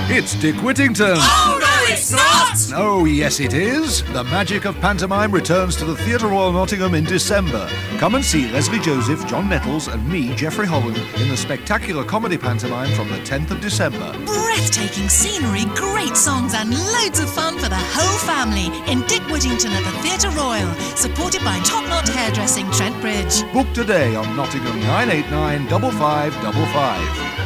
It's Dick Whittington. Oh, no, it's not! Oh, yes, it is. The magic of pantomime returns to the Theatre Royal Nottingham in December. Come and see Leslie Joseph, John Nettles and me, Geoffrey Holland, in the spectacular comedy pantomime from the 10th of December. Breathtaking scenery, great songs and loads of fun for the whole family in Dick Whittington at the Theatre Royal, supported by Top Knot Hairdressing, Trent Bridge. Book today on Nottingham 989 5555.